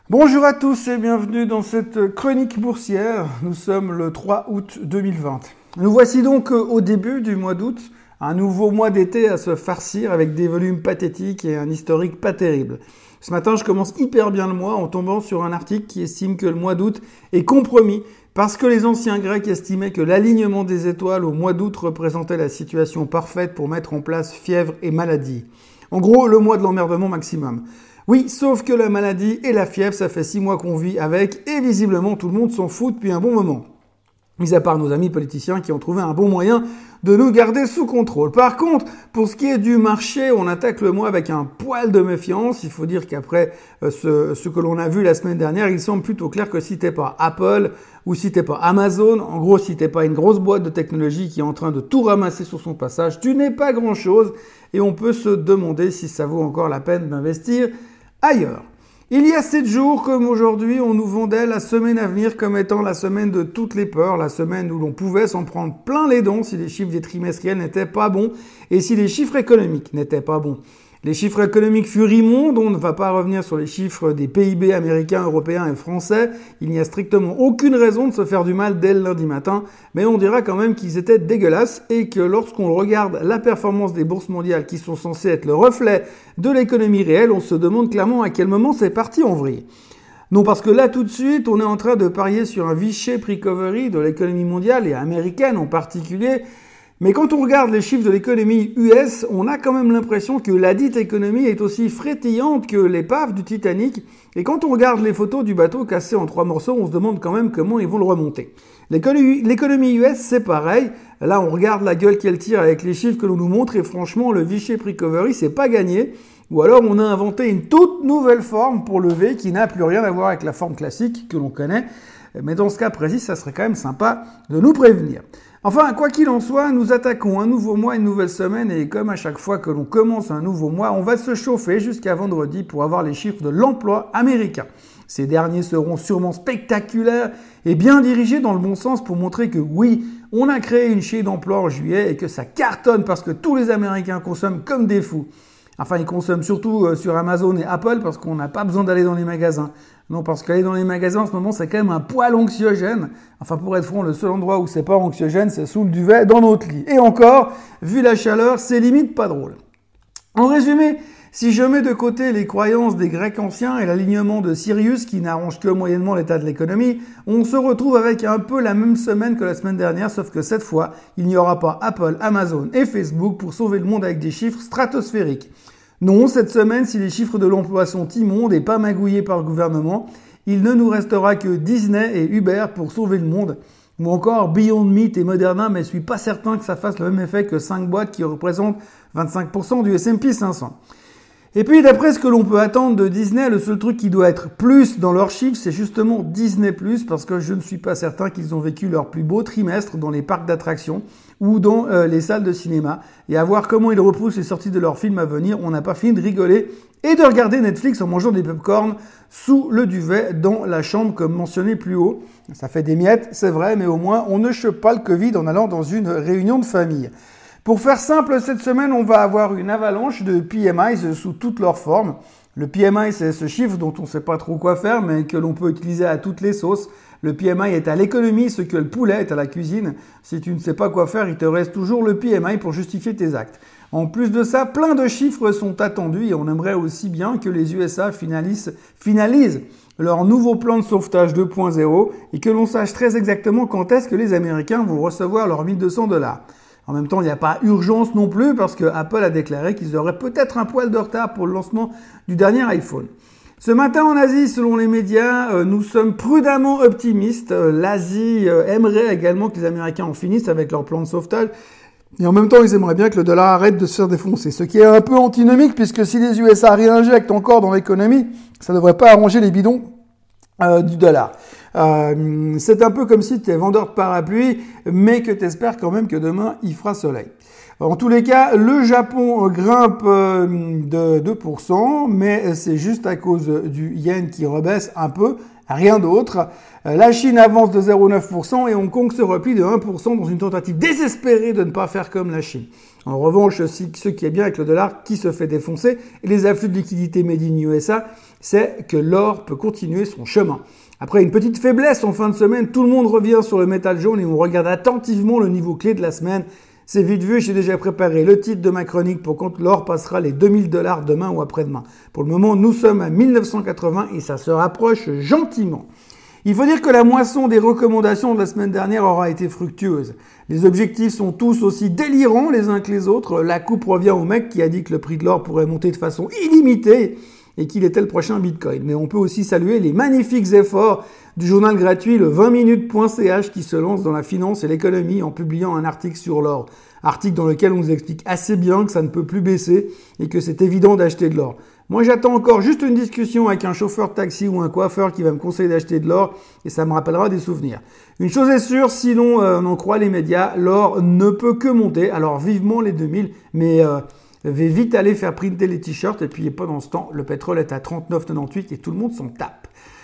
Bonjour à tous et bienvenue dans cette chronique boursière. Nous sommes le 3 août 2020. Nous voici donc au début du mois d'août, un nouveau mois d'été à se farcir avec des volumes pathétiques et un historique pas terrible. Ce matin, je commence hyper bien le mois en tombant sur un article qui estime que le mois d'août est compromis parce que les anciens Grecs estimaient que l'alignement des étoiles au mois d'août représentait la situation parfaite pour mettre en place fièvre et maladie. En gros, le mois de l'emmerdement maximum. Oui, sauf que la maladie et la fièvre, ça fait 6 mois qu'on vit avec et visiblement tout le monde s'en fout depuis un bon moment. Mis à part nos amis politiciens qui ont trouvé un bon moyen de nous garder sous contrôle. Par contre, pour ce qui est du marché, on attaque le mois avec un poil de méfiance. Il faut dire qu'après ce que l'on a vu la semaine dernière, il semble plutôt clair que si t'es pas Apple ou si t'es pas Amazon, en gros si t'es pas une grosse boîte de technologie qui est en train de tout ramasser sur son passage, tu n'es pas grand chose et on peut se demander si ça vaut encore la peine d'investir ailleurs. Il y a 7 jours, comme aujourd'hui, on nous vendait la semaine à venir comme étant la semaine de toutes les peurs, la semaine où l'on pouvait s'en prendre plein les dents si les chiffres des trimestriels n'étaient pas bons et si les chiffres économiques n'étaient pas bons. Les chiffres économiques furent immondes, on ne va pas revenir sur les chiffres des PIB américains, européens et français. Il n'y a strictement aucune raison de se faire du mal dès le lundi matin, mais on dira quand même qu'ils étaient dégueulasses et que lorsqu'on regarde la performance des bourses mondiales qui sont censées être le reflet de l'économie réelle, on se demande clairement à quel moment c'est parti en vrille. Non, parce que là, tout de suite, on est en train de parier sur un V-shape recovery de l'économie mondiale et américaine en particulier. Mais quand on regarde les chiffres de l'économie US, on a quand même l'impression que la dite économie est aussi frétillante que l'épave du Titanic. Et quand on regarde les photos du bateau cassé en 3 morceaux, on se demande quand même comment ils vont le remonter. L'économie US, c'est pareil. Là, on regarde la gueule qu'elle tire avec les chiffres que l'on nous montre et franchement, le V-shape recovery, c'est pas gagné. Ou alors, on a inventé une toute nouvelle forme pour le V qui n'a plus rien à voir avec la forme classique que l'on connaît. Mais dans ce cas précis, ça serait quand même sympa de nous prévenir. Enfin, quoi qu'il en soit, nous attaquons un nouveau mois, une nouvelle semaine et comme à chaque fois que l'on commence un nouveau mois, on va se chauffer jusqu'à vendredi pour avoir les chiffres de l'emploi américain. Ces derniers seront sûrement spectaculaires et bien dirigés dans le bon sens pour montrer que oui, on a créé une chaîne d'emploi en juillet et que ça cartonne parce que tous les Américains consomment comme des fous. Enfin, ils consomment surtout sur Amazon et Apple parce qu'on n'a pas besoin d'aller dans les magasins. Non, parce qu'aller dans les magasins en ce moment, c'est quand même un poil anxiogène. Enfin, pour être franc, le seul endroit où c'est pas anxiogène, c'est sous le duvet dans notre lit. Et encore, vu la chaleur, c'est limite pas drôle. En résumé, si je mets de côté les croyances des Grecs anciens et l'alignement de Sirius qui n'arrange que moyennement l'état de l'économie, on se retrouve avec un peu la même semaine que la semaine dernière, sauf que cette fois, il n'y aura pas Apple, Amazon et Facebook pour sauver le monde avec des chiffres stratosphériques. Non, cette semaine, si les chiffres de l'emploi sont immondes et pas magouillés par le gouvernement, il ne nous restera que Disney et Uber pour sauver le monde. Ou encore Beyond Meat et Moderna, mais je suis pas certain que ça fasse le même effet que 5 boîtes qui représentent 25% du S&P 500. Et puis, d'après ce que l'on peut attendre de Disney, le seul truc qui doit être plus dans leurs chiffres, c'est justement Disney+, parce que je ne suis pas certain qu'ils ont vécu leur plus beau trimestre dans les parcs d'attractions ou dans les salles de cinéma. Et à voir comment ils repoussent les sorties de leurs films à venir, on n'a pas fini de rigoler et de regarder Netflix en mangeant des pop-corn sous le duvet dans la chambre, comme mentionné plus haut. Ça fait des miettes, c'est vrai, mais au moins, on ne chope pas le Covid en allant dans une réunion de famille. Pour faire simple, cette semaine, on va avoir une avalanche de PMI sous toutes leurs formes. Le PMI, c'est ce chiffre dont on ne sait pas trop quoi faire, mais que l'on peut utiliser à toutes les sauces. Le PMI est à l'économie ce que le poulet est à la cuisine. Si tu ne sais pas quoi faire, il te reste toujours le PMI pour justifier tes actes. En plus de ça, plein de chiffres sont attendus et on aimerait aussi bien que les USA finalisent leur nouveau plan de sauvetage 2.0 et que l'on sache très exactement quand est-ce que les Américains vont recevoir leurs $1 200. En même temps, il n'y a pas urgence non plus parce que Apple a déclaré qu'ils auraient peut-être un poil de retard pour le lancement du dernier iPhone. Ce matin en Asie, selon les médias, nous sommes prudemment optimistes. L'Asie aimerait également que les Américains en finissent avec leur plan de sauvetage. Et en même temps, ils aimeraient bien que le dollar arrête de se faire défoncer. Ce qui est un peu antinomique puisque si les USA réinjectent encore dans l'économie, ça ne devrait pas arranger les bidons du dollar. C'est un peu comme si tu es vendeur de parapluie, mais que tu espères quand même que demain, il fera soleil. En tous les cas, le Japon grimpe de 2%, mais c'est juste à cause du yen qui rebaisse un peu, rien d'autre. La Chine avance de 0,9% et Hong Kong se replie de 1% dans une tentative désespérée de ne pas faire comme la Chine. En revanche, ce qui est bien avec le dollar qui se fait défoncer et les afflux de liquidités made in USA, c'est que l'or peut continuer son chemin. Après une petite faiblesse en fin de semaine, tout le monde revient sur le métal jaune et on regarde attentivement le niveau clé de la semaine. C'est vite vu, j'ai déjà préparé le titre de ma chronique pour quand l'or passera les $2000 demain ou après-demain. Pour le moment, nous sommes à 1980 et ça se rapproche gentiment. Il faut dire que la moisson des recommandations de la semaine dernière aura été fructueuse. Les objectifs sont tous aussi délirants les uns que les autres. La coupe revient au mec qui a dit que le prix de l'or pourrait monter de façon illimitée et qu'il était le prochain Bitcoin. Mais on peut aussi saluer les magnifiques efforts du journal gratuit le 20minutes.ch qui se lance dans la finance et l'économie en publiant un article sur l'or. Article dans lequel on nous explique assez bien que ça ne peut plus baisser et que c'est évident d'acheter de l'or. Moi, j'attends encore juste une discussion avec un chauffeur de taxi ou un coiffeur qui va me conseiller d'acheter de l'or et ça me rappellera des souvenirs. Une chose est sûre, si l'on en croit les médias, l'or ne peut que monter. Alors vivement les 2000, mais vais vite aller faire printer les t-shirts et puis pendant ce temps, le pétrole est à 39,98 et tout le monde s'en tape.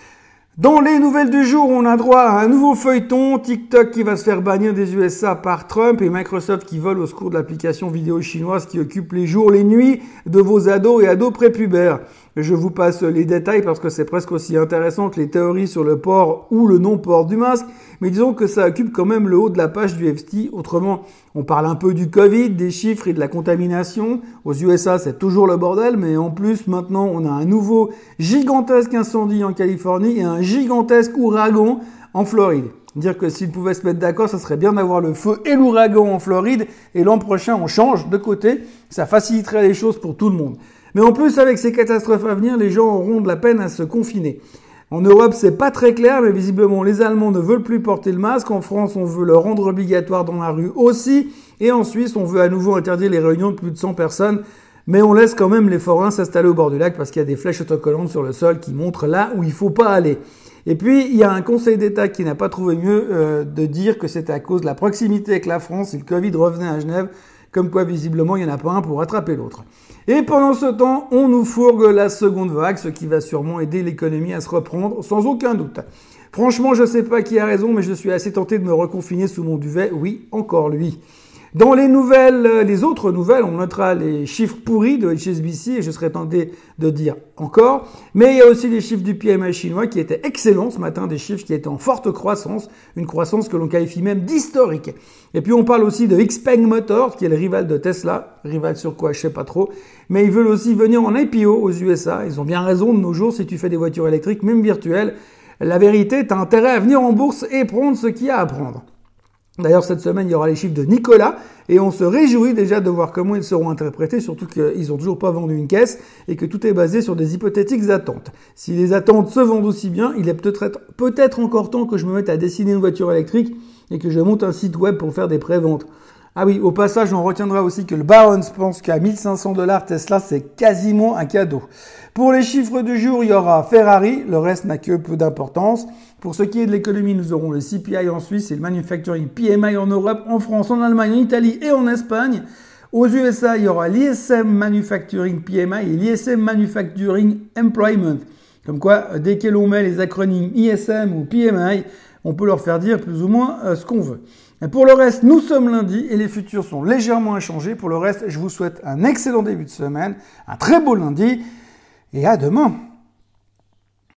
Dans les nouvelles du jour, on a droit à un nouveau feuilleton, TikTok qui va se faire bannir des USA par Trump et Microsoft qui vole au secours de l'application vidéo chinoise qui occupe les jours, les nuits de vos ados et ados prépubères. Je vous passe les détails parce que c'est presque aussi intéressant que les théories sur le port ou le non-port du masque, mais disons que ça occupe quand même le haut de la page du FT. Autrement, on parle un peu du Covid, des chiffres et de la contamination. Aux USA, c'est toujours le bordel, mais en plus, maintenant, on a un nouveau gigantesque incendie en Californie et un gigantesque ouragan en Floride. Dire que s'ils pouvaient se mettre d'accord, ça serait bien d'avoir le feu et l'ouragan en Floride et l'an prochain, on change de côté. Ça faciliterait les choses pour tout le monde. Mais en plus, avec ces catastrophes à venir, les gens auront de la peine à se confiner. En Europe, c'est pas très clair, mais visiblement, les Allemands ne veulent plus porter le masque. En France, on veut le rendre obligatoire dans la rue aussi. Et en Suisse, on veut à nouveau interdire les réunions de plus de 100 personnes. Mais on laisse quand même les forains s'installer au bord du lac parce qu'il y a des flèches autocollantes sur le sol qui montrent là où il faut pas aller. Et puis, il y a un conseil d'État qui n'a pas trouvé mieux de dire que c'était à cause de la proximité avec la France et le Covid revenait à Genève. Comme quoi, visiblement, il n'y en a pas un pour rattraper l'autre. Et pendant ce temps, on nous fourgue la seconde vague, ce qui va sûrement aider l'économie à se reprendre, sans aucun doute. Franchement, je ne sais pas qui a raison, mais je suis assez tenté de me reconfiner sous mon duvet. Oui, encore lui. Dans les autres nouvelles, on notera les chiffres pourris de HSBC et je serais tenté de dire encore. Mais il y a aussi les chiffres du PMI chinois qui étaient excellents ce matin, des chiffres qui étaient en forte croissance, une croissance que l'on qualifie même d'historique. Et puis on parle aussi de XPeng Motors qui est le rival de Tesla, rival sur quoi je sais pas trop. Mais ils veulent aussi venir en IPO aux USA. Ils ont bien raison de nos jours si tu fais des voitures électriques, même virtuelles. La vérité, tu as intérêt à venir en bourse et prendre ce qu'il y a à prendre. D'ailleurs, cette semaine, il y aura les chiffres de Nikola et on se réjouit déjà de voir comment ils seront interprétés, surtout qu'ils n'ont toujours pas vendu une caisse et que tout est basé sur des hypothétiques attentes. Si les attentes se vendent aussi bien, il est peut-être encore temps que je me mette à dessiner une voiture électrique et que je monte un site web pour faire des préventes. Ah oui, au passage, on retiendra aussi que le Barons pense qu'à $1 500 Tesla, c'est quasiment un cadeau. Pour les chiffres du jour, il y aura Ferrari, le reste n'a que peu d'importance. Pour ce qui est de l'économie, nous aurons le CPI en Suisse et le Manufacturing PMI en Europe, en France, en Allemagne, en Italie et en Espagne. Aux USA, il y aura l'ISM Manufacturing PMI et l'ISM Manufacturing Employment. Comme quoi, dès que l'on met les acronymes ISM ou PMI, on peut leur faire dire plus ou moins ce qu'on veut. Et pour le reste, nous sommes lundi et les futurs sont légèrement inchangés. Pour le reste, je vous souhaite un excellent début de semaine, un très beau lundi et à demain.